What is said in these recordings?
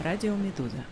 Радио Медуза.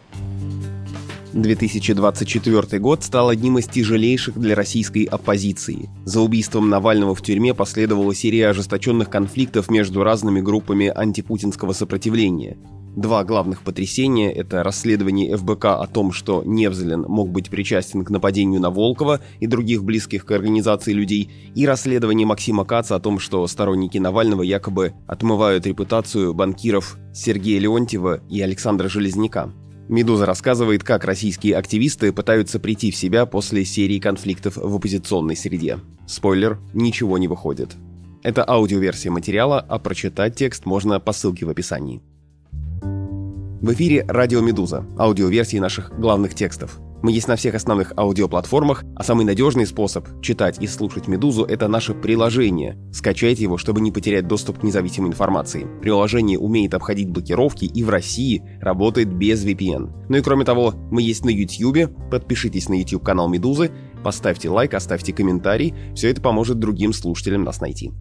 2024 год стал одним из тяжелейших для российской оппозиции. За убийством Навального в тюрьме последовала серия ожесточенных конфликтов между разными группами антипутинского сопротивления. Два главных потрясения – это расследование ФБК о том, что Невзлин мог быть причастен к нападению на Волкова и других близких к организации людей, и расследование Максима Каца о том, что сторонники Навального якобы отмывают репутацию банкиров Сергея Леонтьева и Александра Железняка. «Медуза» рассказывает, как российские активисты пытаются прийти в себя после серии конфликтов в оппозиционной среде. Спойлер – ничего не выходит. Это аудиоверсия материала, а прочитать текст можно по ссылке в описании. В эфире «Радио Медуза», аудиоверсии наших главных текстов. Мы есть на всех основных аудиоплатформах, а самый надежный способ читать и слушать «Медузу» — это наше приложение. Скачайте его, чтобы не потерять доступ к независимой информации. Приложение умеет обходить блокировки и в России работает без VPN. Ну и кроме того, мы есть на YouTube. Подпишитесь на YouTube-канал «Медузы», поставьте лайк, оставьте комментарий. Все это поможет другим слушателям нас найти.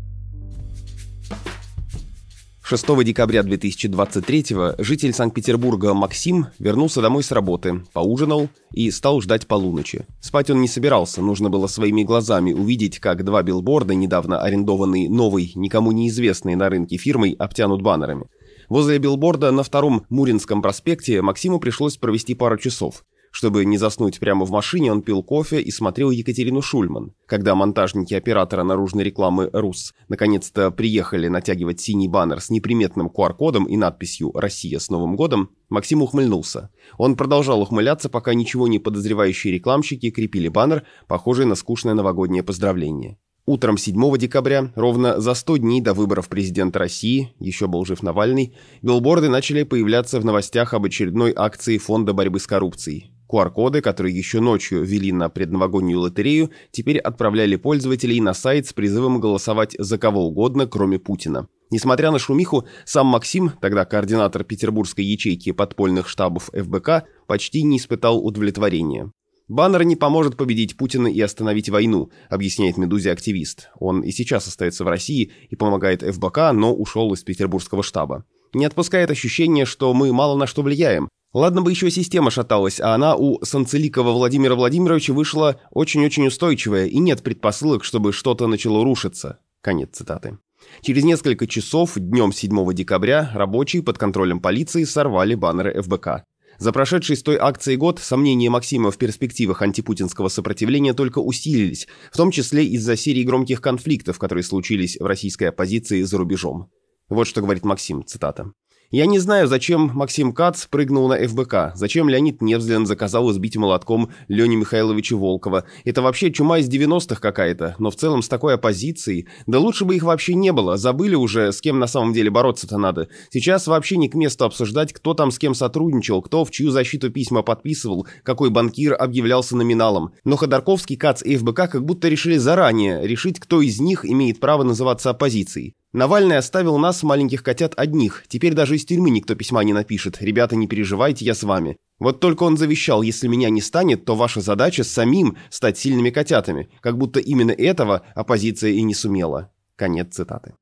6 декабря 2023-го житель Санкт-Петербурга Максим вернулся домой с работы, поужинал и стал ждать полуночи. Спать он не собирался, нужно было своими глазами увидеть, как два билборда, недавно арендованные новой, никому неизвестной на рынке фирмой, обтянут баннерами. Возле билборда на 2-м Муринском проспекте Максиму пришлось провести пару часов. Чтобы не заснуть прямо в машине, он пил кофе и смотрел Екатерину Шульман. Когда монтажники оператора наружной рекламы «РУС» наконец-то приехали натягивать синий баннер с неприметным QR-кодом и надписью «Россия с Новым годом», Максим ухмыльнулся. Он продолжал ухмыляться, пока ничего не подозревающие рекламщики крепили баннер, похожий на скучное новогоднее поздравление. Утром 7 декабря, ровно за 100 дней до выборов президента России, еще был жив Навальный, билборды начали появляться в новостях об очередной акции Фонда борьбы с коррупцией. QR-коды, которые еще ночью ввели на предновогоднюю лотерею, теперь отправляли пользователей на сайт с призывом голосовать за кого угодно, кроме Путина. Несмотря на шумиху, сам Максим, тогда координатор петербургской ячейки подпольных штабов ФБК, почти не испытал удовлетворения. «Баннер не поможет победить Путина и остановить войну», объясняет «Медузе» активист. Он и сейчас остается в России и помогает ФБК, но ушел из петербургского штаба. Не отпускает ощущение, что мы мало на что влияем. Ладно бы еще система шаталась, а она у Санцеликова Владимира Владимировича вышла очень-очень устойчивая, и нет предпосылок, чтобы что-то начало рушиться. Конец цитаты. Через несколько часов, днем 7 декабря, рабочие под контролем полиции сорвали баннеры ФБК. За прошедший с той акции год сомнения Максима в перспективах антипутинского сопротивления только усилились, в том числе из-за серии громких конфликтов, которые случились в российской оппозиции за рубежом. Вот что говорит Максим, цитата. «Я не знаю, зачем Максим Кац прыгнул на ФБК, зачем Леонид Невзлин заказал избить молотком Леню Михайловича Волкова. Это вообще чума из 90-х какая-то, но в целом с такой оппозицией. Да лучше бы их вообще не было, забыли уже, с кем на самом деле бороться-то надо. Сейчас вообще не к месту обсуждать, кто там с кем сотрудничал, кто в чью защиту письма подписывал, какой банкир объявлялся номиналом. Но Ходорковский, Кац и ФБК как будто решили заранее решить, кто из них имеет право называться оппозицией. Навальный оставил нас, маленьких котят, одних. Теперь даже из тюрьмы никто письма не напишет. Ребята, не переживайте, я с вами. Вот только он завещал, если меня не станет, то ваша задача самим стать сильными котятами. Как будто именно этого оппозиция и не сумела». Конец цитаты.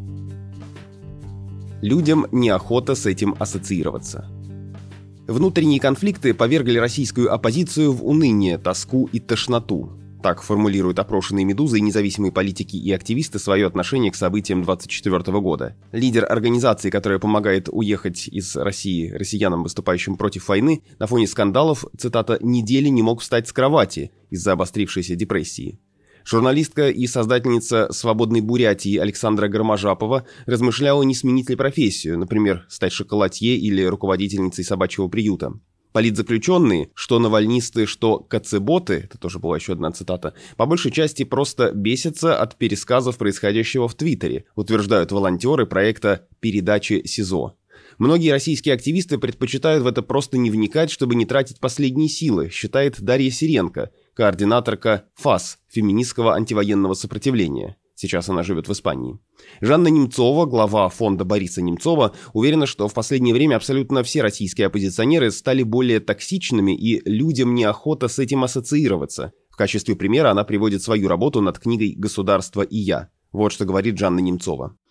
Людям неохота с этим ассоциироваться. Внутренние конфликты повергли российскую оппозицию в уныние, тоску и тошноту. Так формулируют опрошенные «Медузы» и независимые политики и активисты свое отношение к событиям 2024 года. Лидер организации, которая помогает уехать из России россиянам, выступающим против войны, на фоне скандалов, цитата, «недели не мог встать с кровати из-за обострившейся депрессии». Журналистка и создательница «Свободной Бурятии» Александра Громожапова размышляла, не сменить ли профессию, например, стать шоколадье или руководительницей собачьего приюта. Политзаключенные, что навальнисты, что кацеботы, это тоже была еще одна цитата, по большей части просто бесятся от пересказов происходящего в Твиттере, утверждают волонтеры проекта «Передачи СИЗО». Многие российские активисты предпочитают в это просто не вникать, чтобы не тратить последние силы, считает Дарья Сиренко, координаторка ФАС, феминистского антивоенного сопротивления. Сейчас она живет в Испании. Жанна Немцова, глава фонда Бориса Немцова, уверена, что в последнее время абсолютно все российские оппозиционеры стали более токсичными, и людям неохота с этим ассоциироваться. В качестве примера она приводит свою работу над книгой «Государство и я». Вот что говорит Жанна Немцова.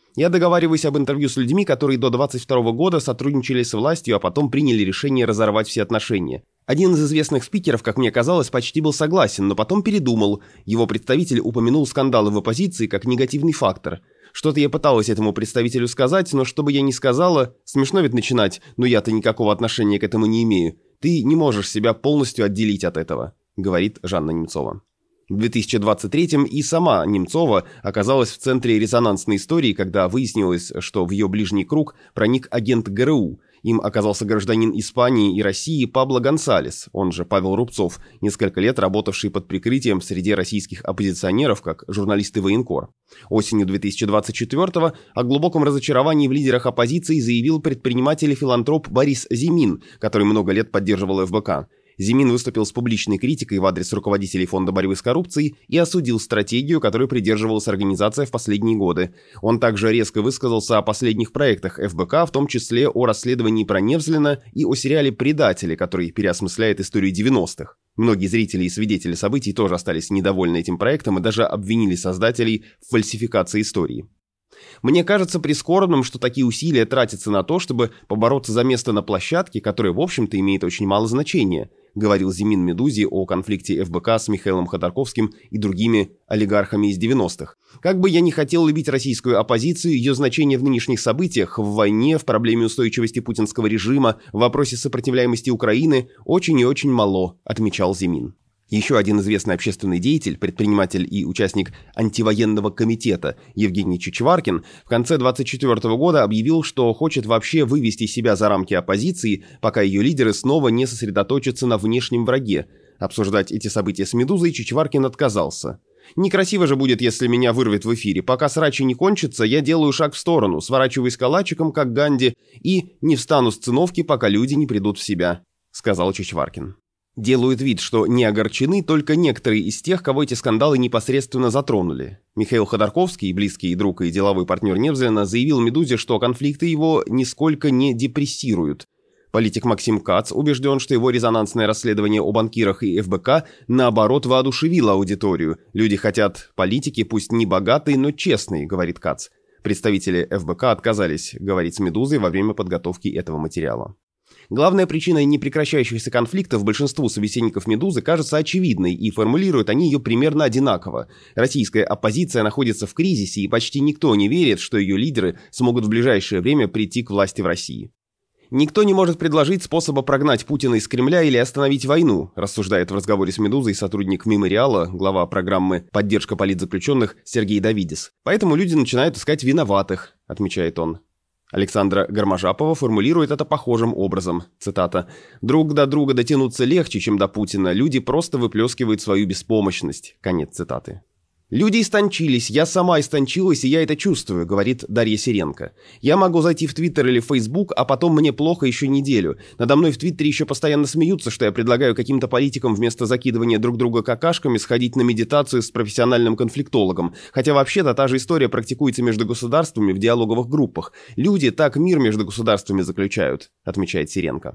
Я договариваюсь об интервью с людьми, которые до 22 года сотрудничали с властью, а потом приняли решение разорвать все отношения. Один из известных спикеров, как мне казалось, почти был согласен, но потом передумал. Его представитель упомянул скандалы в оппозиции как негативный фактор. Что-то я пыталась этому представителю сказать, но что бы я ни сказала, смешно ведь начинать, но я-то никакого отношения к этому не имею. Ты не можешь себя полностью отделить от этого, говорит Жанна Немцова. В 2023-м и сама Немцова оказалась в центре резонансной истории, когда выяснилось, что в ее ближний круг проник агент ГРУ. Им оказался гражданин Испании и России Пабло Гонсалес, он же Павел Рубцов, несколько лет работавший под прикрытием среди российских оппозиционеров как журналист и военкор. Осенью 2024-го о глубоком разочаровании в лидерах оппозиции заявил предприниматель и филантроп Борис Зимин, который много лет поддерживал ФБК. Зимин выступил с публичной критикой в адрес руководителей Фонда борьбы с коррупцией и осудил стратегию, которой придерживалась организация в последние годы. Он также резко высказался о последних проектах ФБК, в том числе о расследовании про Невзлина и о сериале «Предатели», который переосмысляет историю 90-х. Многие зрители и свидетели событий тоже остались недовольны этим проектом и даже обвинили создателей в фальсификации истории. Мне кажется прискорбным, что такие усилия тратятся на то, чтобы побороться за место на площадке, которое, в общем-то, имеет очень мало значения, говорил Зимин Медузе о конфликте ФБК с Михаилом Ходорковским и другими олигархами из 90-х. Как бы я ни хотел любить российскую оппозицию, ее значение в нынешних событиях, в войне, в проблеме устойчивости путинского режима, в вопросе сопротивляемости Украины очень и очень мало, отмечал Зимин. Еще один известный общественный деятель, предприниматель и участник антивоенного комитета Евгений Чичваркин в конце 2024 года объявил, что хочет вообще вывести себя за рамки оппозиции, пока ее лидеры снова не сосредоточатся на внешнем враге. Обсуждать эти события с «Медузой» Чичваркин отказался. «Некрасиво же будет, если меня вырвет в эфире. Пока срачи не кончатся, я делаю шаг в сторону, сворачиваюсь калачиком, как Ганди, и не встану с циновки, пока люди не придут в себя», — сказал Чичваркин. Делают вид, что не огорчены только некоторые из тех, кого эти скандалы непосредственно затронули. Михаил Ходорковский, близкий друг и деловой партнер Невзлина, заявил «Медузе», что конфликты его нисколько не депрессируют. Политик Максим Кац убежден, что его резонансное расследование о банкирах и ФБК наоборот воодушевило аудиторию. Люди хотят политики, пусть не богатые, но честные, говорит Кац. Представители ФБК отказались говорить с «Медузой» во время подготовки этого материала. Главная причина непрекращающихся конфликтов большинству собеседников «Медузы» кажется очевидной, и формулируют они ее примерно одинаково. Российская оппозиция находится в кризисе, и почти никто не верит, что ее лидеры смогут в ближайшее время прийти к власти в России. «Никто не может предложить способа прогнать Путина из Кремля или остановить войну», рассуждает в разговоре с «Медузой» сотрудник «Мемориала», глава программы «Поддержка политзаключенных» Сергей Давидис. «Поэтому люди начинают искать виноватых», отмечает он. Александра Гарможапова формулирует это похожим образом. Цитата. «Друг до друга дотянуться легче, чем до Путина. Люди просто выплескивают свою беспомощность». Конец цитаты. «Люди истончились, я сама истончилась, и я это чувствую», — говорит Дарья Сиренко. «Я могу зайти в Твиттер или в Фейсбук, а потом мне плохо еще неделю. Надо мной в Твиттере еще постоянно смеются, что я предлагаю каким-то политикам вместо закидывания друг друга какашками сходить на медитацию с профессиональным конфликтологом. Хотя вообще-то та же история практикуется между государствами в диалоговых группах. Люди так мир между государствами заключают», — отмечает Сиренко.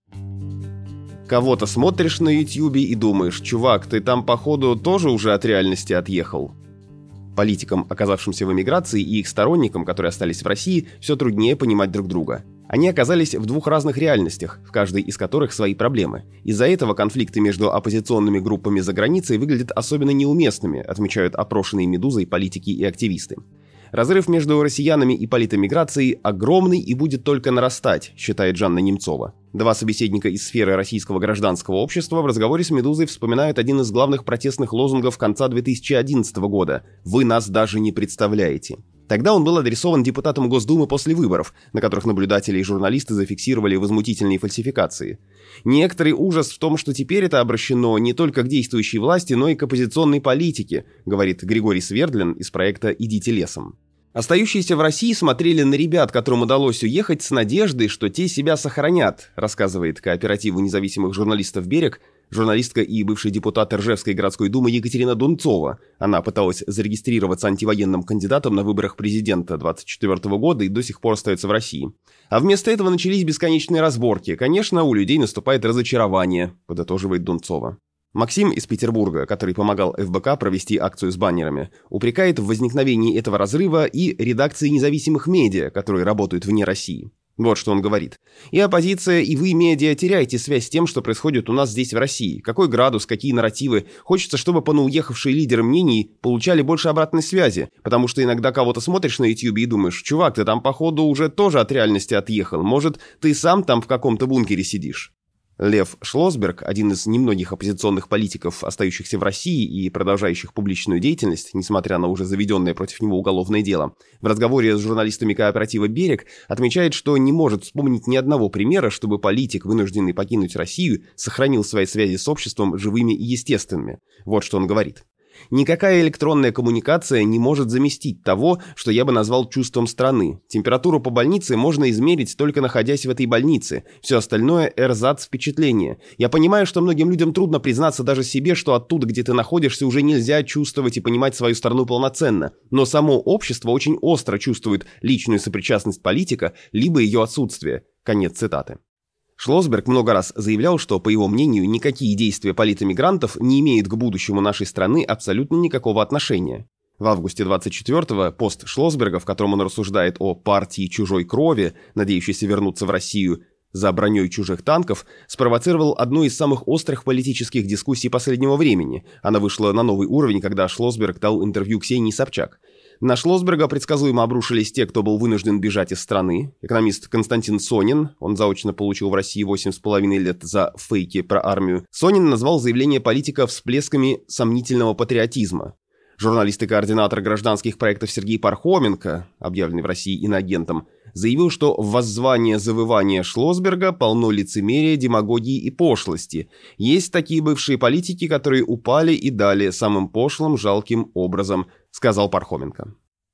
Кого-то смотришь на Ютьюбе и думаешь: чувак, ты там, походу, тоже уже от реальности отъехал. Политикам, оказавшимся в эмиграции, и их сторонникам, которые остались в России, все труднее понимать друг друга. Они оказались в двух разных реальностях, в каждой из которых свои проблемы. Из-за этого конфликты между оппозиционными группами за границей выглядят особенно неуместными, отмечают опрошенные «Медузой» политики и активисты. Разрыв между россиянами и политэмиграцией огромный и будет только нарастать, считает Жанна Немцова. Два собеседника из сферы российского гражданского общества в разговоре с «Медузой» вспоминают один из главных протестных лозунгов конца 2011 года «Вы нас даже не представляете». Тогда он был адресован депутатам Госдумы после выборов, на которых наблюдатели и журналисты зафиксировали возмутительные фальсификации. Некоторый ужас в том, что теперь это обращено не только к действующей власти, но и к оппозиционной политике, говорит Григорий Свердлин из проекта «Идите лесом». Остающиеся в России смотрели на ребят, которым удалось уехать, с надеждой, что те себя сохранят, рассказывает кооперативу независимых журналистов «Берег» журналистка и бывший депутат Ржевской городской думы Екатерина Дунцова. Она пыталась зарегистрироваться антивоенным кандидатом на выборах президента 2024 года и до сих пор остается в России. А вместо этого начались бесконечные разборки. Конечно, у людей наступает разочарование, подытоживает Дунцова. Максим из Петербурга, который помогал ФБК провести акцию с баннерами, упрекает в возникновении этого разрыва и редакции независимых медиа, которые работают вне России. Вот что он говорит. «И оппозиция, и вы, медиа, теряете связь с тем, что происходит у нас здесь в России. Какой градус, какие нарративы. Хочется, чтобы понауехавшие лидеры мнений получали больше обратной связи, потому что иногда кого-то смотришь на YouTube и думаешь, чувак, ты там походу уже тоже от реальности отъехал. Может, ты сам там в каком-то бункере сидишь». Лев Шлосберг, один из немногих оппозиционных политиков, остающихся в России и продолжающих публичную деятельность, несмотря на уже заведенное против него уголовное дело, в разговоре с журналистами кооператива «Берег» отмечает, что не может вспомнить ни одного примера, чтобы политик, вынужденный покинуть Россию, сохранил свои связи с обществом живыми и естественными. Вот что он говорит. «Никакая электронная коммуникация не может заместить того, что я бы назвал чувством страны. Температуру по больнице можно измерить, только находясь в этой больнице. Все остальное – эрзац впечатления. Я понимаю, что многим людям трудно признаться даже себе, что оттуда, где ты находишься, уже нельзя чувствовать и понимать свою страну полноценно. Но само общество очень остро чувствует личную сопричастность политика, либо ее отсутствие». Конец цитаты. Шлосберг много раз заявлял, что, по его мнению, никакие действия политэмигрантов не имеют к будущему нашей страны абсолютно никакого отношения. В августе 24-го пост Шлосберга, в котором он рассуждает о партии чужой крови, надеющейся вернуться в Россию за броней чужих танков, спровоцировал одну из самых острых политических дискуссий последнего времени. Она вышла на новый уровень, когда Шлосберг дал интервью Ксении Собчак. На Шлосберга предсказуемо обрушились те, кто был вынужден бежать из страны. Экономист Константин Сонин, он заочно получил в России 8,5 лет за фейки про армию, Сонин назвал заявление политика всплесками сомнительного патриотизма. Журналист и координатор гражданских проектов Сергей Пархоменко, объявленный в России иноагентом, заявил, что в воззвание завывания Шлосберга полно лицемерия, демагогии и пошлости. Есть такие бывшие политики, которые упали и дали самым пошлым, жалким образом, сказал Пархоменко.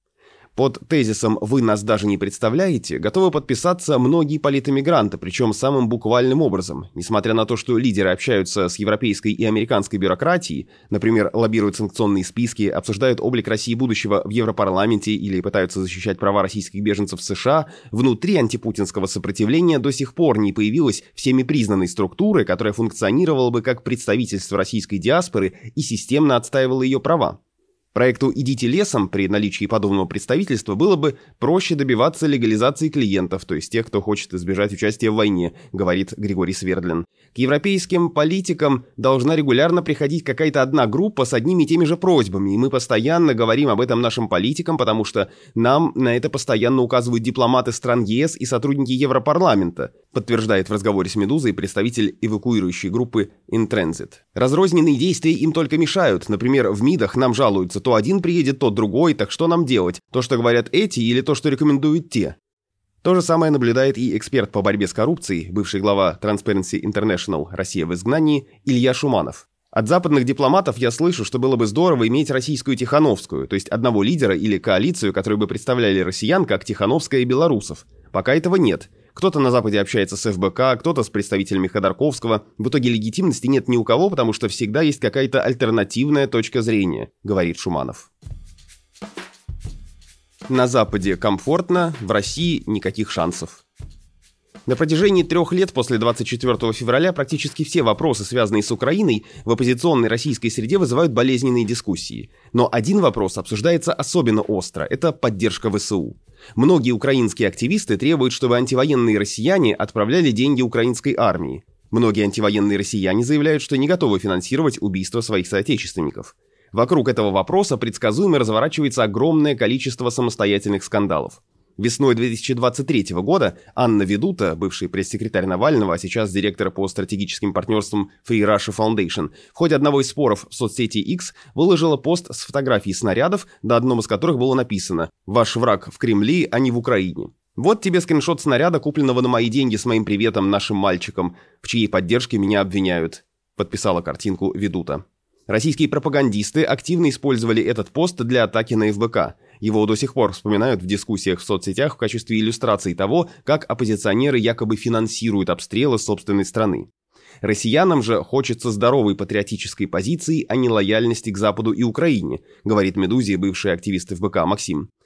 Под тезисом «Вы нас даже не представляете» готовы подписаться многие политэмигранты, причем самым буквальным образом. Несмотря на то, что лидеры общаются с европейской и американской бюрократией, например, лоббируют санкционные списки, обсуждают облик России будущего в Европарламенте или пытаются защищать права российских беженцев в США, внутри антипутинского сопротивления до сих пор не появилась всеми признанной структуры, которая функционировала бы как представительство российской диаспоры и системно отстаивала ее права. Проекту «Идите лесом» при наличии подобного представительства было бы проще добиваться легализации клиентов, то есть тех, кто хочет избежать участия в войне, говорит Григорий Свердлин. К европейским политикам должна регулярно приходить какая-то одна группа с одними и теми же просьбами, и мы постоянно говорим об этом нашим политикам, потому что нам на это постоянно указывают дипломаты стран ЕС и сотрудники Европарламента, подтверждает в разговоре с «Медузой» представитель эвакуирующей группы «Intransit». Разрозненные действия им только мешают. Например, в МИДах нам жалуются: то один приедет, то другой, так что нам делать? То, что говорят эти, или то, что рекомендуют те? То же самое наблюдает и эксперт по борьбе с коррупцией, бывший глава Transparency International «Россия в изгнании» Илья Шуманов. От западных дипломатов я слышу, что было бы здорово иметь российскую Тихановскую, то есть одного лидера или коалицию, которые бы представляли россиян как Тихановская и белорусов. Пока этого нет. Кто-то на Западе общается с ФБК, кто-то с представителями Ходорковского. В итоге легитимности нет ни у кого, потому что всегда есть какая-то альтернативная точка зрения, говорит Шуманов. На Западе комфортно, в России никаких шансов. На протяжении 3 лет после 24 февраля практически все вопросы, связанные с Украиной, в оппозиционной российской среде вызывают болезненные дискуссии. Но один вопрос обсуждается особенно остро – это поддержка ВСУ. Многие украинские активисты требуют, чтобы антивоенные россияне отправляли деньги украинской армии. Многие антивоенные россияне заявляют, что не готовы финансировать убийство своих соотечественников. Вокруг этого вопроса предсказуемо разворачивается огромное количество самостоятельных скандалов. Весной 2023 года Анна Ведута, бывший пресс-секретарь Навального, а сейчас директор по стратегическим партнерствам Free Russia Foundation, в ходе одного из споров в соцсети X выложила пост с фотографией снарядов, на одном из которых было написано «Ваш враг в Кремле, а не в Украине». Вот тебе скриншот снаряда, купленного на мои деньги с моим приветом нашим мальчикам, в чьей поддержке меня обвиняют, подписала картинку Ведута. Российские пропагандисты активно использовали этот пост для атаки на ФБК. Его до сих пор вспоминают в дискуссиях в соцсетях в качестве иллюстрации того, как оппозиционеры якобы финансируют обстрелы собственной страны. Россиянам же хочется здоровой патриотической позиции, а не лояльности к Западу и Украине, говорит «Медузе» бывший активист ФБК Максим.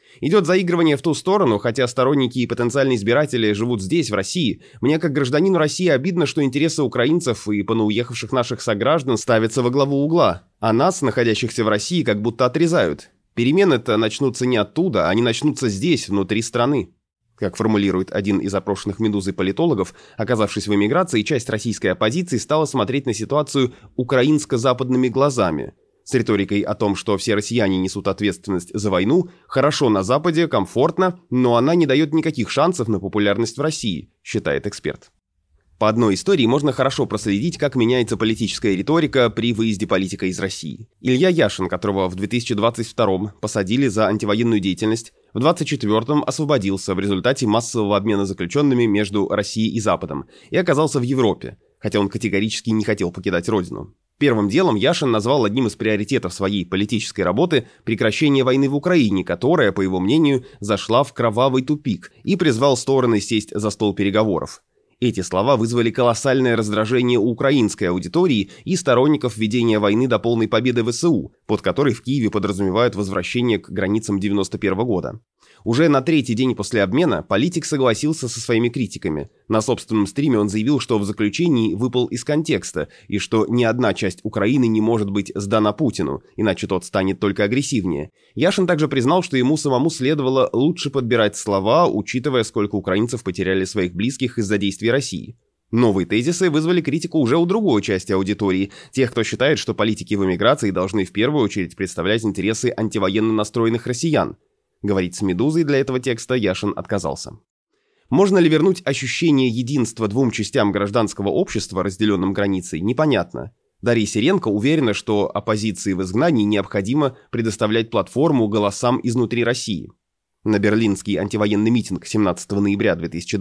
Идет заигрывание в ту сторону, хотя сторонники и потенциальные избиратели живут здесь, в России. Мне, как гражданину России, обидно, что интересы украинцев и понауехавших наших сограждан ставятся во главу угла, а нас, находящихся в России, как будто отрезают. Перемены-то начнутся не оттуда, они начнутся здесь, внутри страны. Как формулирует один из опрошенных «Медузой» политологов, оказавшись в эмиграции, часть российской оппозиции стала смотреть на ситуацию украинско-западными глазами. С риторикой о том, что все россияне несут ответственность за войну, хорошо на Западе, комфортно, но она не дает никаких шансов на популярность в России, считает эксперт. По одной истории можно хорошо проследить, как меняется политическая риторика при выезде политика из России. Илья Яшин, которого в 2022-м посадили за антивоенную деятельность, в 2024-м освободился в результате массового обмена заключенными между Россией и Западом и оказался в Европе, хотя он категорически не хотел покидать родину. Первым делом Яшин назвал одним из приоритетов своей политической работы прекращение войны в Украине, которая, по его мнению, зашла в кровавый тупик, и призвал стороны сесть за стол переговоров. Эти слова вызвали колоссальное раздражение у украинской аудитории и сторонников ведения войны до полной победы ВСУ, под которой в Киеве подразумевают возвращение к границам 1991 года. Уже на третий день после обмена политик согласился со своими критиками. На собственном стриме он заявил, что в заключении выпал из контекста, и что ни одна часть Украины не может быть сдана Путину, иначе тот станет только агрессивнее. Яшин также признал, что ему самому следовало лучше подбирать слова, учитывая, сколько украинцев потеряли своих близких из-за действий России. Новые тезисы вызвали критику уже у другой части аудитории, тех, кто считает, что политики в эмиграции должны в первую очередь представлять интересы антивоенно настроенных россиян. Говорить с «Медузой» для этого текста Яшин отказался. Можно ли вернуть ощущение единства двум частям гражданского общества, разделенным границей, непонятно. Дарья Сиренко уверена, что оппозиции в изгнании необходимо предоставлять платформу голосам изнутри России. На берлинский антивоенный митинг 17 ноября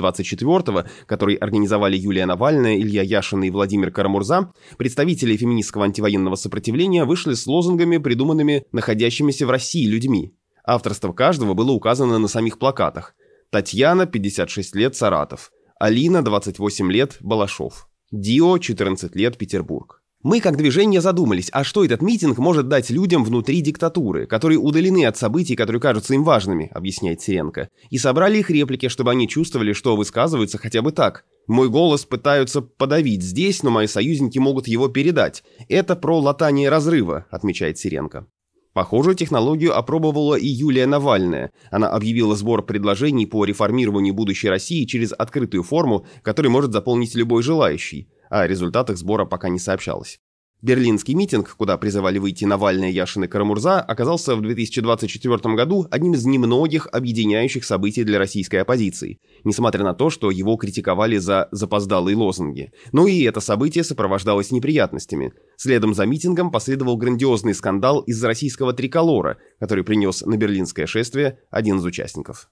2024, который организовали Юлия Навальная, Илья Яшин и Владимир Карамурза, представители феминистского антивоенного сопротивления вышли с лозунгами, придуманными находящимися в России людьми. Авторство каждого было указано на самих плакатах. Татьяна, 56 лет, Саратов. Алина, 28 лет, Балашов. Дио, 14 лет, Петербург. Мы, как движение, задумались, а что этот митинг может дать людям внутри диктатуры, которые удалены от событий, которые кажутся им важными, объясняет Сиренко. И собрали их реплики, чтобы они чувствовали, что высказываются хотя бы так. Мой голос пытаются подавить здесь, но мои союзники могут его передать. Это про латание разрыва, отмечает Сиренко. Похожую технологию опробовала и Юлия Навальная. Она объявила сбор предложений по реформированию будущей России через открытую форму, которую может заполнить любой желающий. О результатах сбора пока не сообщалось. Берлинский митинг, куда призывали выйти Навальная, Яшин и Карамурза, оказался в 2024 году одним из немногих объединяющих событий для российской оппозиции, несмотря на то, что его критиковали за запоздалые лозунги. Но и это событие сопровождалось неприятностями. Следом за митингом последовал грандиозный скандал из-за российского триколора, который принес на берлинское шествие один из участников.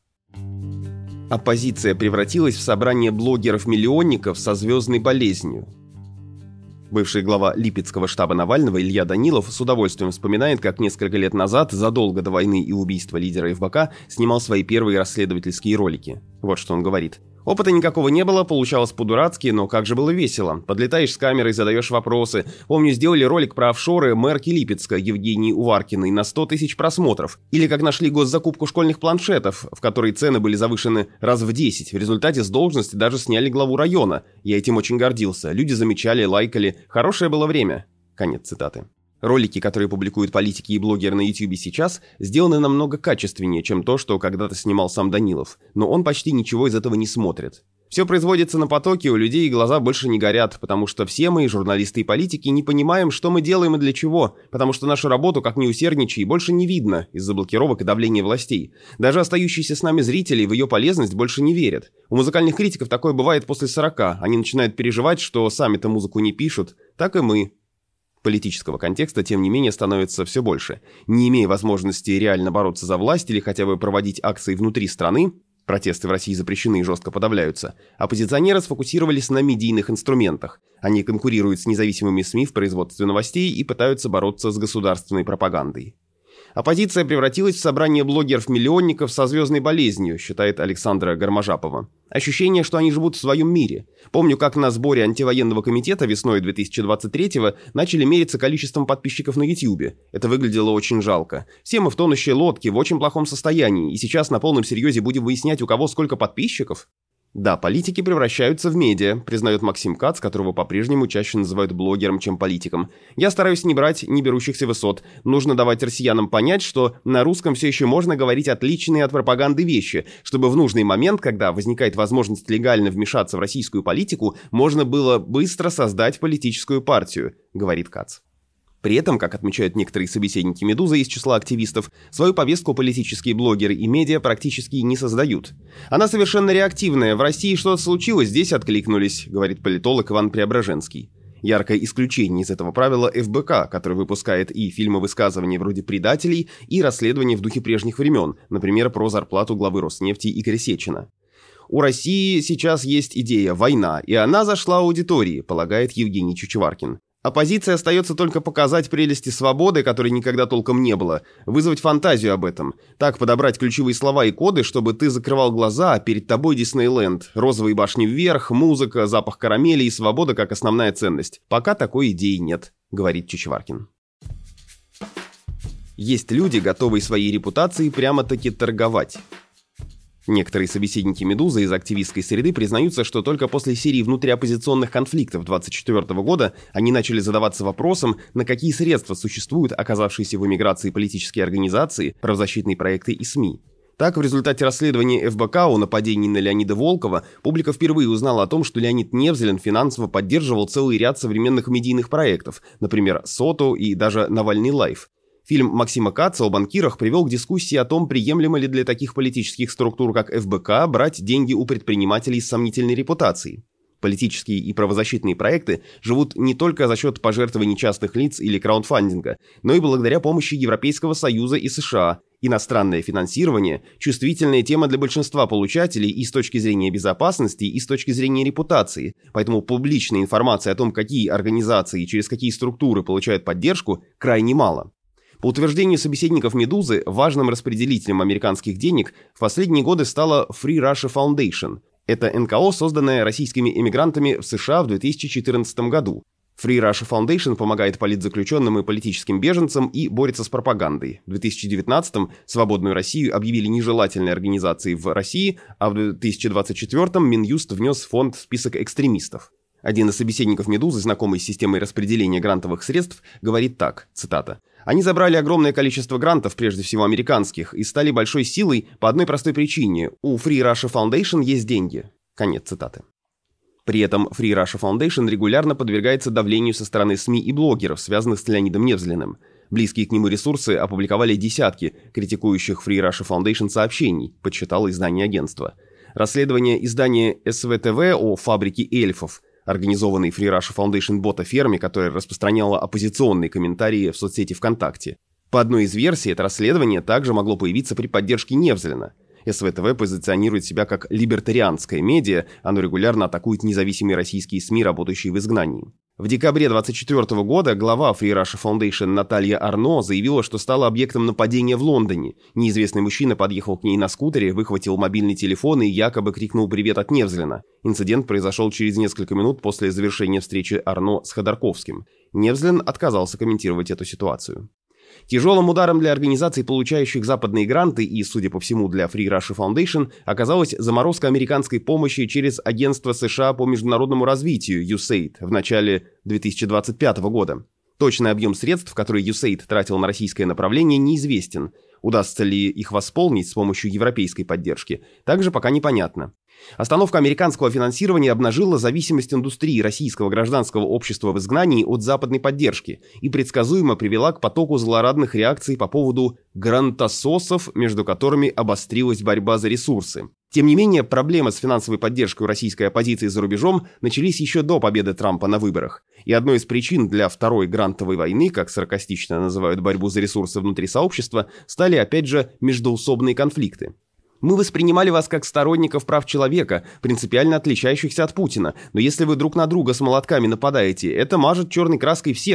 Оппозиция превратилась в собрание блогеров-миллионников со звездной болезнью. Бывший глава Липецкого штаба Навального Илья Данилов с удовольствием вспоминает, как несколько лет назад, задолго до войны и убийства лидера ФБК, снимал свои первые расследовательские ролики. Вот что он говорит. Опыта никакого не было, получалось по-дурацки, но как же было весело. Подлетаешь с камерой, задаешь вопросы. Помню, сделали ролик про офшоры мэрки Липецка Евгении Уваркиной на 100 тысяч просмотров. Или как нашли госзакупку школьных планшетов, в которой цены были завышены раз в 10. В результате с должности даже сняли главу района. Я этим очень гордился. Люди замечали, лайкали. Хорошее было время. Конец цитаты. Ролики, которые публикуют политики и блогеры на YouTube сейчас, сделаны намного качественнее, чем то, что когда-то снимал сам Данилов, но он почти ничего из этого не смотрит. Все производится на потоке, у людей глаза больше не горят, потому что все мы, журналисты и политики, не понимаем, что мы делаем и для чего, потому что нашу работу, как ни усердничай, больше не видно из-за блокировок и давления властей. Даже остающиеся с нами зрители в ее полезность больше не верят. У музыкальных критиков такое бывает после 40, они начинают переживать, что сами-то музыку не пишут, так и мы. Политического контекста, тем не менее, становится все больше. Не имея возможности реально бороться за власть или хотя бы проводить акции внутри страны, протесты в России запрещены и жестко подавляются, оппозиционеры сфокусировались на медийных инструментах. Они конкурируют с независимыми СМИ в производстве новостей и пытаются бороться с государственной пропагандой. Оппозиция превратилась в собрание блогеров-миллионников со звездной болезнью, считает Александра Гарможапова. Ощущение, что они живут в своем мире. Помню, как на сборе антивоенного комитета весной 2023-го начали мериться количеством подписчиков на Ютьюбе. Это выглядело очень жалко. Все мы в тонущей лодке, в очень плохом состоянии, и сейчас на полном серьезе будем выяснять, у кого сколько подписчиков? Да, политики превращаются в медиа, признает Максим Кац, которого по-прежнему чаще называют блогером, чем политиком. Я стараюсь не брать не берущихся высот. Нужно давать россиянам понять, что на русском все еще можно говорить отличные от пропаганды вещи, чтобы в нужный момент, когда возникает возможность легально вмешаться в российскую политику, можно было быстро создать политическую партию, говорит Кац. При этом, как отмечают некоторые собеседники «Медузы» из числа активистов, свою повестку политические блогеры и медиа практически не создают. Она совершенно реактивная. В России что-то случилось, здесь откликнулись, говорит политолог Иван Преображенский. Яркое исключение из этого правила ФБК, который выпускает и фильмы-высказывания вроде «Предателей», и расследования в духе прежних времен, например, про зарплату главы Роснефти Игоря Сечина. У России сейчас есть идея «война», и она зашла аудитории, полагает Евгений Чучеваркин. Оппозиции остается только показать прелести свободы, которой никогда толком не было, вызвать фантазию об этом. Так подобрать ключевые слова и коды, чтобы ты закрывал глаза, а перед тобой Диснейленд, розовые башни вверх, музыка, запах карамели и свобода как основная ценность. Пока такой идеи нет, говорит Чучеваркин. Есть люди, готовые своей репутацией прямо-таки торговать. Некоторые собеседники «Медузы» из активистской среды признаются, что только после серии внутриоппозиционных конфликтов 2024 года они начали задаваться вопросом, на какие средства существуют оказавшиеся в эмиграции политические организации, правозащитные проекты и СМИ. Так, в результате расследования ФБК о нападении на Леонида Волкова публика впервые узнала о том, что Леонид Невзелин финансово поддерживал целый ряд современных медийных проектов, например, «Соту» и даже «Навальный лайф». Фильм Максима Каца о банкирах привел к дискуссии о том, приемлемо ли для таких политических структур, как ФБК, брать деньги у предпринимателей с сомнительной репутацией. Политические и правозащитные проекты живут не только за счет пожертвований частных лиц или краундфандинга, но и благодаря помощи Европейского Союза и США. Иностранное финансирование – чувствительная тема для большинства получателей и с точки зрения безопасности, и с точки зрения репутации, поэтому публичной информации о том, какие организации и через какие структуры получают поддержку, крайне мало. По утверждению собеседников «Медузы», важным распределителем американских денег в последние годы стала Free Russia Foundation. Это НКО, созданное российскими эмигрантами в США в 2014 году. Free Russia Foundation помогает политзаключенным и политическим беженцам и борется с пропагандой. В 2019-м «Свободную Россию» объявили нежелательной организацией в России, а в 2024-м Минюст внес фонд в список экстремистов. Один из собеседников «Медузы», знакомый с системой распределения грантовых средств, говорит так, цитата: «Они забрали огромное количество грантов, прежде всего американских, и стали большой силой по одной простой причине. У Free Russia Foundation есть деньги». Конец цитаты. При этом Free Russia Foundation регулярно подвергается давлению со стороны СМИ и блогеров, связанных с Леонидом Невзелиным. Близкие к нему ресурсы опубликовали десятки критикующих Free Russia Foundation сообщений, подсчитало издание агентства. Расследование издания СВТВ о фабрике эльфов, организованной Free Russia Foundation бота-ферме, которая распространяла оппозиционные комментарии в соцсети ВКонтакте. По одной из версий, это расследование также могло появиться при поддержке Невзелина. СВТВ позиционирует себя как либертарианское медиа, оно регулярно атакует независимые российские СМИ, работающие в изгнании. В декабре 2024 года глава Free Russia Foundation Наталья Арно заявила, что стала объектом нападения в Лондоне. Неизвестный мужчина подъехал к ней на скутере, выхватил мобильный телефон и якобы крикнул «Привет» от Невзелина. Инцидент произошел через несколько минут после завершения встречи Арно с Ходорковским. Невзелин отказался комментировать эту ситуацию. Тяжелым ударом для организаций, получающих западные гранты, и, судя по всему, для Free Russia Foundation, оказалась заморозка американской помощи через Агентство США по международному развитию USAID в начале 2025 года. Точный объем средств, которые USAID тратил на российское направление, неизвестен. Удастся ли их восполнить с помощью европейской поддержки, также пока непонятно. Остановка американского финансирования обнажила зависимость индустрии российского гражданского общества в изгнании от западной поддержки и предсказуемо привела к потоку злорадных реакций по поводу грантососов, между которыми обострилась борьба за ресурсы. Тем не менее, проблемы с финансовой поддержкой российской оппозиции за рубежом начались еще до победы Трампа на выборах. И одной из причин для второй грантовой войны, как саркастично называют борьбу за ресурсы внутри сообщества, стали опять же междоусобные конфликты. Мы воспринимали вас как сторонников прав человека, принципиально отличающихся от Путина, но если вы друг на друга с молотками нападаете, это мажет черной краской всех,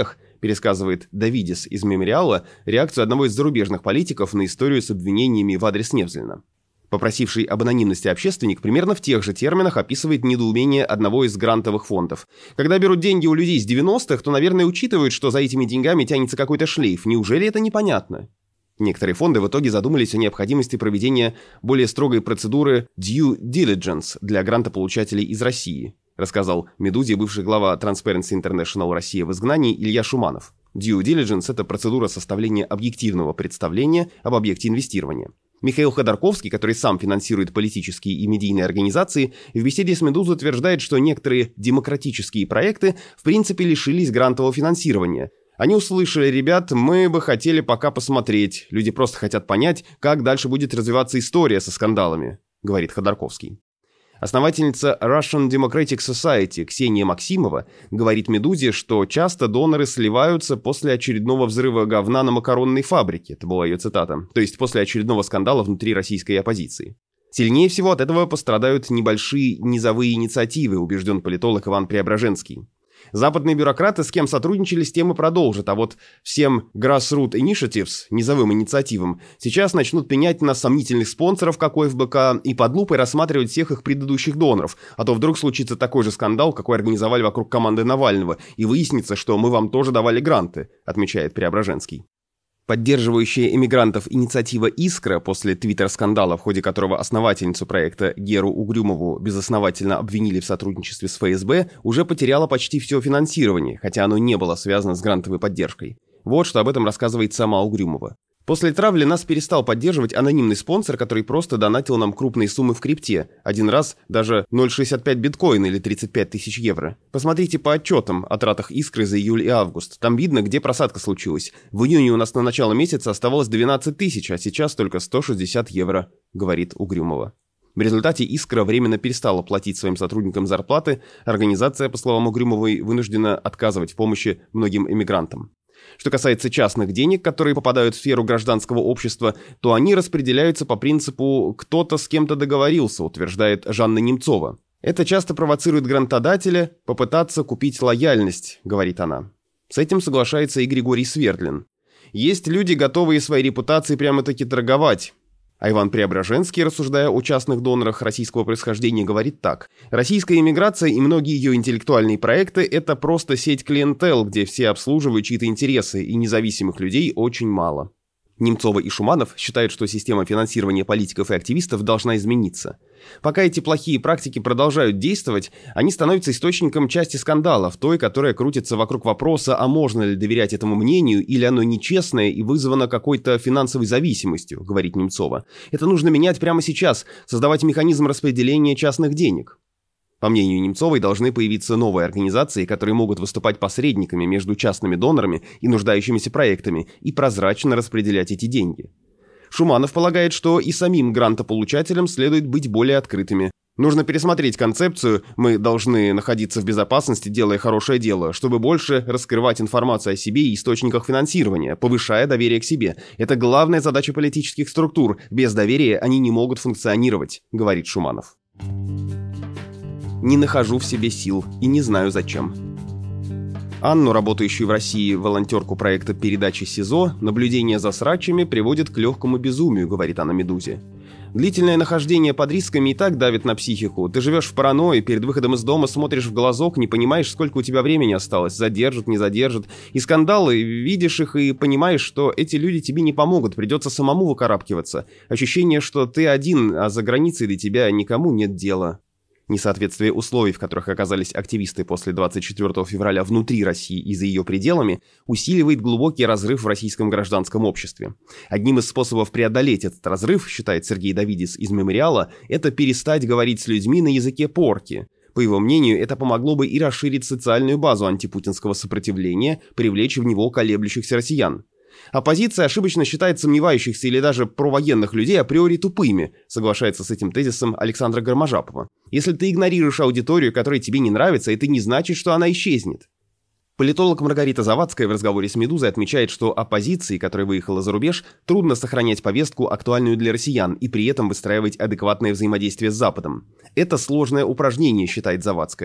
пересказывает Давидис из «Мемориала» реакцию одного из зарубежных политиков на историю с обвинениями в адрес Невзлина. Попросивший об анонимности общественник примерно в тех же терминах описывает недоумение одного из грантовых фондов. Когда берут деньги у людей с 90-х, то, наверное, учитывают, что за этими деньгами тянется какой-то шлейф. Неужели это непонятно? Некоторые фонды в итоге задумались о необходимости проведения более строгой процедуры due diligence для грантополучателей из России, рассказал «Медузе» бывший глава Transparency International Россия в изгнании Илья Шуманов. Due diligence – это процедура составления объективного представления об объекте инвестирования. Михаил Ходорковский, который сам финансирует политические и медийные организации, в беседе с «Медузой» утверждает, что некоторые демократические проекты в принципе лишились грантового финансирования. Они услышали: ребят, мы бы хотели пока посмотреть. Люди просто хотят понять, как дальше будет развиваться история со скандалами, говорит Ходорковский. Основательница Russian Democratic Society Ксения Максимова говорит «Медузе», что часто доноры сливаются после очередного взрыва говна на макаронной фабрике. Это была ее цитата. То есть после очередного скандала внутри российской оппозиции. Сильнее всего от этого пострадают небольшие низовые инициативы, убежден политолог Иван Преображенский. Западные бюрократы, с кем сотрудничали, с тем и продолжат, а вот всем grassroots initiatives, низовым инициативам, сейчас начнут пенять на сомнительных спонсоров, как ОФБК, и под лупой рассматривать всех их предыдущих доноров, а то вдруг случится такой же скандал, какой организовали вокруг команды Навального, и выяснится, что мы вам тоже давали гранты, отмечает Преображенский. Поддерживающая эмигрантов инициатива «Искра» после твиттер-скандала, в ходе которого основательницу проекта Геру Угрюмову безосновательно обвинили в сотрудничестве с ФСБ, уже потеряла почти все финансирование, хотя оно не было связано с грантовой поддержкой. Вот что об этом рассказывает сама Угрюмова. После травли нас перестал поддерживать анонимный спонсор, который просто донатил нам крупные суммы в крипте. Один раз даже 0,65 биткоина или 35 тысяч евро. Посмотрите по отчетам о тратах «Искры» за июль и август. Там видно, где просадка случилась. В июне у нас на начало месяца оставалось 12 тысяч, а сейчас только 160 евро, говорит Угрюмова. В результате «Искра» временно перестала платить своим сотрудникам зарплаты. Организация, по словам Угрюмовой, вынуждена отказывать в помощи многим эмигрантам. Что касается частных денег, которые попадают в сферу гражданского общества, то они распределяются по принципу «кто-то с кем-то договорился», утверждает Жанна Немцова. Это часто провоцирует грантодателя попытаться купить лояльность, говорит она. С этим соглашается и Григорий Свердлин. Есть люди, готовые своей репутацией прямо-таки торговать. А Иван Преображенский, рассуждая о частных донорах российского происхождения, говорит так. Российская иммиграция и многие ее интеллектуальные проекты – это просто сеть клиентел, где все обслуживают чьи-то интересы, и независимых людей очень мало. Немцова и Шуманов считают, что система финансирования политиков и активистов должна измениться. Пока эти плохие практики продолжают действовать, они становятся источником части скандалов, той, которая крутится вокруг вопроса, а можно ли доверять этому мнению, или оно нечестное и вызвано какой-то финансовой зависимостью, говорит Немцова. Это нужно менять прямо сейчас, создавать механизм распределения частных денег. По мнению Немцовой, должны появиться новые организации, которые могут выступать посредниками между частными донорами и нуждающимися проектами и прозрачно распределять эти деньги. Шуманов полагает, что и самим грантополучателям следует быть более открытыми. Нужно пересмотреть концепцию «мы должны находиться в безопасности, делая хорошее дело», чтобы больше раскрывать информацию о себе и источниках финансирования, повышая доверие к себе. Это главная задача политических структур. Без доверия они не могут функционировать, говорит Шуманов. Не нахожу в себе сил и не знаю зачем. Анну, работающую в России волонтерку проекта передачи СИЗО, наблюдение за срачами приводит к легкому безумию, говорит она «Медузе». Длительное нахождение под рисками и так давит на психику. Ты живешь в паранойи, перед выходом из дома смотришь в глазок, не понимаешь, сколько у тебя времени осталось, задержат, не задержат. И скандалы, видишь их и понимаешь, что эти люди тебе не помогут, придется самому выкарабкиваться. Ощущение, что ты один, а за границей до тебя никому нет дела. Несоответствие условий, в которых оказались активисты после 24 февраля внутри России и за ее пределами, усиливает глубокий разрыв в российском гражданском обществе. Одним из способов преодолеть этот разрыв, считает Сергей Давидис из «Мемориала», это перестать говорить с людьми на языке порки. По его мнению, это помогло бы и расширить социальную базу антипутинского сопротивления, привлечь в него колеблющихся россиян. Оппозиция ошибочно считает сомневающихся или даже провоенных людей априори тупыми, соглашается с этим тезисом Александра Гарможапова. Если ты игнорируешь аудиторию, которая тебе не нравится, это не значит, что она исчезнет. Политолог Маргарита Завадская в разговоре с «Медузой» отмечает, что оппозиции, которая выехала за рубеж, трудно сохранять повестку, актуальную для россиян, и при этом выстраивать адекватное взаимодействие с Западом. Это сложное упражнение, считает Завадская.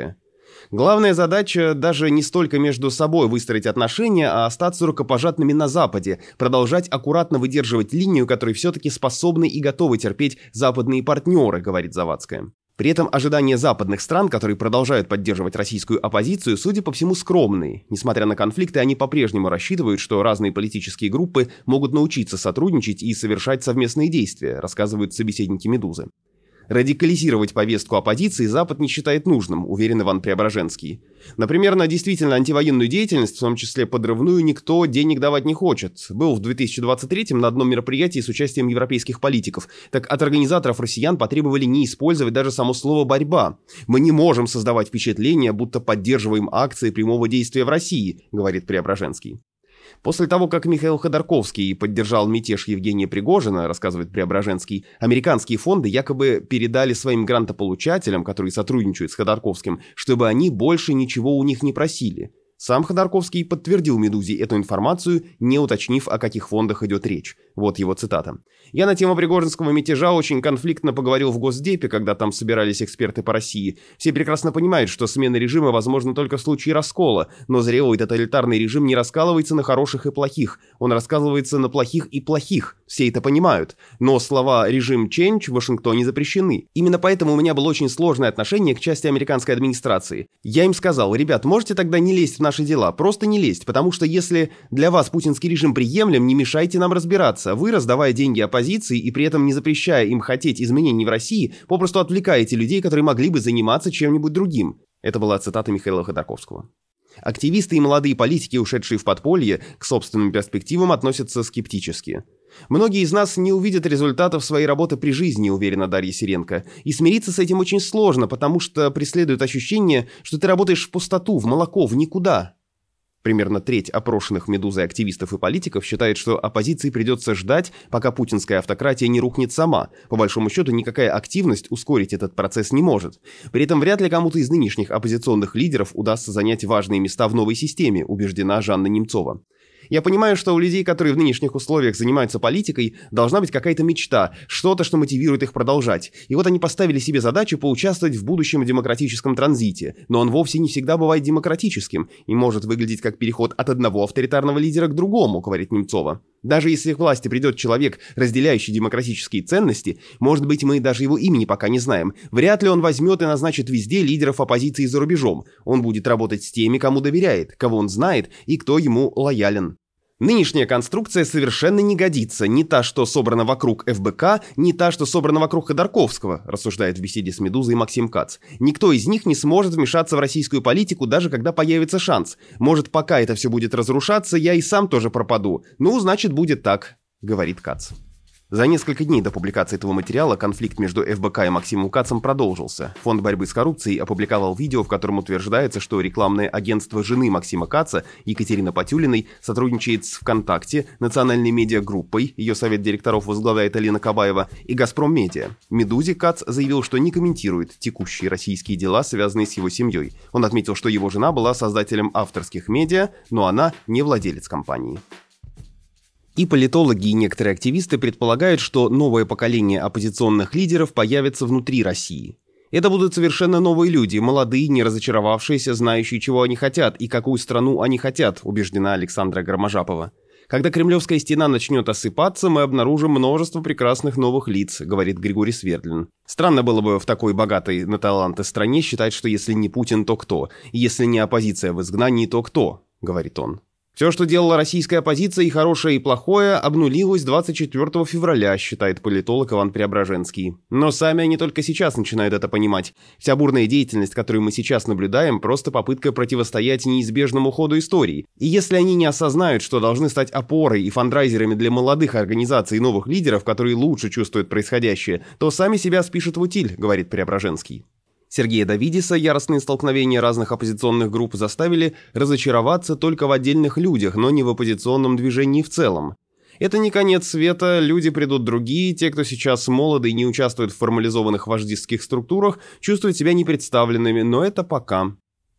Главная задача даже не столько между собой выстроить отношения, а остаться рукопожатными на Западе, продолжать аккуратно выдерживать линию, которой все-таки способны и готовы терпеть западные партнеры, говорит Завадская. При этом ожидания западных стран, которые продолжают поддерживать российскую оппозицию, судя по всему, скромные. Несмотря на конфликты, они по-прежнему рассчитывают, что разные политические группы могут научиться сотрудничать и совершать совместные действия, рассказывают собеседники «Медузы». Радикализировать повестку оппозиции Запад не считает нужным, уверен Иван Преображенский. Например, на действительно антивоенную деятельность, в том числе подрывную, никто денег давать не хочет. Был в 2023-м на одном мероприятии с участием европейских политиков. Так от организаторов россиян потребовали не использовать даже само слово «борьба». «Мы не можем создавать впечатление, будто поддерживаем акции прямого действия в России», говорит Преображенский. После того, как Михаил Ходорковский поддержал мятеж Евгения Пригожина, рассказывает Преображенский, американские фонды якобы передали своим грантополучателям, которые сотрудничают с Ходорковским, чтобы они больше ничего у них не просили. Сам Ходорковский подтвердил «Медузе» эту информацию, не уточнив, о каких фондах идет речь. Вот его цитата. «Я на тему пригожинского мятежа очень конфликтно поговорил в Госдепе, когда там собирались эксперты по России. Все прекрасно понимают, что смена режима возможна только в случае раскола, но зрелый тоталитарный режим не раскалывается на хороших и плохих, он раскалывается на плохих и плохих. Все это понимают. Но слова «режим change» в Вашингтоне запрещены. Именно поэтому у меня было очень сложное отношение к части американской администрации. Я им сказал: ребят, можете тогда не лезть в наши дела, просто не лезть, потому что если для вас путинский режим приемлем, не мешайте нам разбираться. Вы, раздавая деньги оппозиции и при этом не запрещая им хотеть изменений в России, попросту отвлекаете людей, которые могли бы заниматься чем-нибудь другим». Это была цитата Михаила Ходорковского. Активисты и молодые политики, ушедшие в подполье, к собственным перспективам относятся скептически. «Многие из нас не увидят результатов своей работы при жизни», уверена Дарья Сиренко. «И смириться с этим очень сложно, потому что преследует ощущение, что ты работаешь в пустоту, в молоко, в никуда». Примерно треть опрошенных «Медузой» активистов и политиков считает, что оппозиции придется ждать, пока путинская автократия не рухнет сама. По большому счету, никакая активность ускорить этот процесс не может. При этом вряд ли кому-то из нынешних оппозиционных лидеров удастся занять важные места в новой системе, убеждена Жанна Немцова. «Я понимаю, что у людей, которые в нынешних условиях занимаются политикой, должна быть какая-то мечта, что-то, что мотивирует их продолжать. И вот они поставили себе задачу поучаствовать в будущем демократическом транзите. Но он вовсе не всегда бывает демократическим и может выглядеть как переход от одного авторитарного лидера к другому», говорит Немцова. «Даже если к власти придет человек, разделяющий демократические ценности, может быть, мы даже его имени пока не знаем, вряд ли он возьмет и назначит везде лидеров оппозиции за рубежом. Он будет работать с теми, кому доверяет, кого он знает и кто ему лоялен». Нынешняя конструкция совершенно не годится, не та, что собрана вокруг ФБК, не та, что собрана вокруг Ходорковского, рассуждает в беседе с «Медузой» Максим Кац. Никто из них не сможет вмешаться в российскую политику, даже когда появится шанс. Может, пока это все будет разрушаться, я и сам тоже пропаду. Ну, значит, будет так, говорит Кац. За несколько дней до публикации этого материала конфликт между ФБК и Максимом Кацем продолжился. Фонд борьбы с коррупцией опубликовал видео, в котором утверждается, что рекламное агентство жены Максима Каца, Екатерины Потюлиной, сотрудничает с ВКонтакте, национальной медиагруппой, ее совет директоров возглавляет Алина Кабаева, и «Газпром Медиа». «Медузе» Кац заявил, что не комментирует текущие российские дела, связанные с его семьей. Он отметил, что его жена была создателем авторских медиа, но она не владелец компании. И политологи, и некоторые активисты предполагают, что новое поколение оппозиционных лидеров появится внутри России. Это будут совершенно новые люди, молодые, не разочаровавшиеся, знающие, чего они хотят и какую страну они хотят, убеждена Александра Громожапова. «Когда Кремлевская стена начнет осыпаться, мы обнаружим множество прекрасных новых лиц», говорит Григорий Свердлин. Странно было бы в такой богатой на таланты стране считать, что если не Путин, то кто? И если не оппозиция в изгнании, то кто? Говорит он. «Все, что делала российская оппозиция, и хорошее, и плохое, обнулилось 24 февраля, считает политолог Иван Преображенский. Но сами они только сейчас начинают это понимать. Вся бурная деятельность, которую мы сейчас наблюдаем, просто попытка противостоять неизбежному ходу истории. И если они не осознают, что должны стать опорой и фандрайзерами для молодых организаций и новых лидеров, которые лучше чувствуют происходящее, то сами себя спишут в утиль», говорит Преображенский. Сергея Давидиса яростные столкновения разных оппозиционных групп заставили разочароваться только в отдельных людях, но не в оппозиционном движении в целом. «Это не конец света, люди придут другие, те, кто сейчас молоды и не участвует в формализованных вождистских структурах, чувствуют себя непредставленными, но это пока».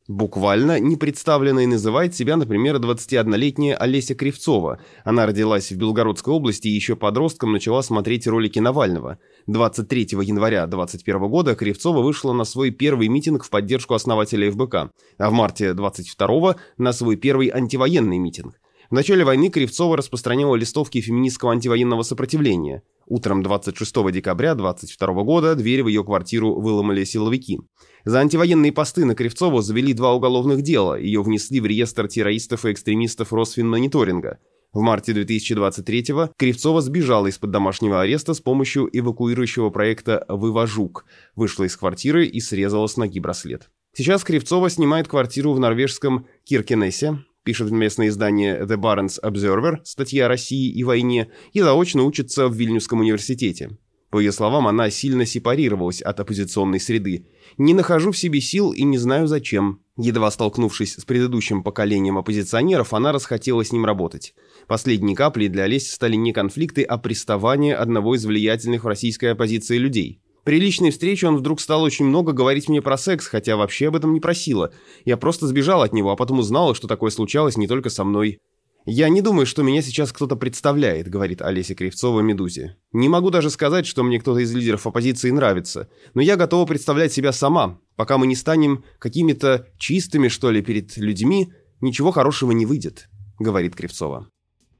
Буквально не представленной называет себя, например, 21-летняя Олеся Кривцова. Она родилась в Белгородской области и еще подростком начала смотреть ролики Навального. 23 января 2021 года Кривцова вышла на свой первый митинг в поддержку основателя ФБК, а в марте 22-го на свой первый антивоенный митинг. В начале войны Кривцова распространяла листовки феминистского антивоенного сопротивления. Утром 26 декабря 2022 года дверь в ее квартиру выломали силовики. За антивоенные посты на Кривцову завели 2 уголовных дела, ее внесли в реестр террористов и экстремистов Росфинмониторинга. В марте 2023-го Кривцова сбежала из-под домашнего ареста с помощью эвакуирующего проекта «Вывожук», вышла из квартиры и срезала с ноги браслет. Сейчас Кривцова снимает квартиру в норвежском Киркенесе, пишет местное издание The Barents Observer, статья о России и войне, и заочно учится в Вильнюсском университете. По ее словам, она сильно сепарировалась от оппозиционной среды. «Не нахожу в себе сил и не знаю зачем». Едва столкнувшись с предыдущим поколением оппозиционеров, она расхотела с ним работать. Последней каплей для Олеси стали не конфликты, а приставание одного из влиятельных в российской оппозиции людей. При личной встрече он вдруг стал очень много говорить мне про секс, хотя вообще об этом не просила. Я просто сбежала от него, а потом узнала, что такое случалось не только со мной. «Я не думаю, что меня сейчас кто-то представляет», — говорит Олеся Кривцова «Медузе». «Не могу даже сказать, что мне кто-то из лидеров оппозиции нравится, но я готова представлять себя сама. Пока мы не станем какими-то чистыми, что ли, перед людьми, ничего хорошего не выйдет», — говорит Кривцова.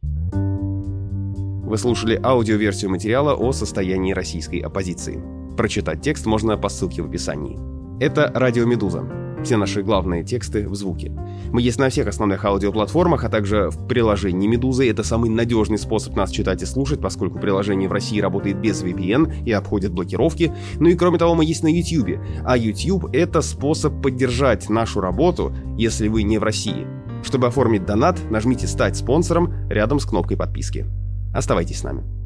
Вы слушали аудиоверсию материала о состоянии российской оппозиции. Прочитать текст можно по ссылке в описании. Это «Радио Медуза». Все наши главные тексты в звуке. Мы есть на всех основных аудиоплатформах, а также в приложении «Медузы». Это самый надежный способ нас читать и слушать, поскольку приложение в России работает без VPN и обходит блокировки. Ну и кроме того, мы есть на YouTube. А YouTube — это способ поддержать нашу работу, если вы не в России. Чтобы оформить донат, нажмите «Стать спонсором» рядом с кнопкой подписки. Оставайтесь с нами.